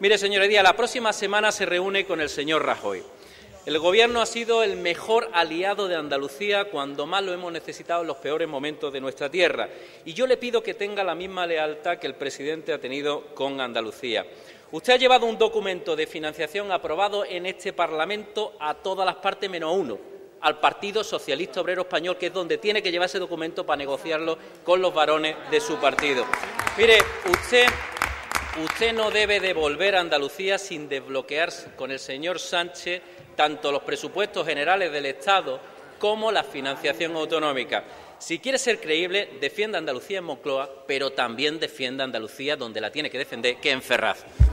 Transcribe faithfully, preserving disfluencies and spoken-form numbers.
Mire, señor Díaz, la próxima semana se reúne con el señor Rajoy. El Gobierno ha sido el mejor aliado de Andalucía cuando más lo hemos necesitado en los peores momentos de nuestra tierra. Y yo le pido que tenga la misma lealtad que el presidente ha tenido con Andalucía. Usted ha llevado un documento de financiación aprobado en este Parlamento a todas las partes menos a uno, al Partido Socialista Obrero Español, que es donde tiene que llevar ese documento para negociarlo con los varones de su partido. Mire, usted... Usted no debe devolver a Andalucía sin desbloquear con el señor Sánchez tanto los presupuestos generales del Estado como la financiación autonómica. Si quiere ser creíble, defienda a Andalucía en Moncloa, pero también defienda a Andalucía donde la tiene que defender, que es en Ferraz.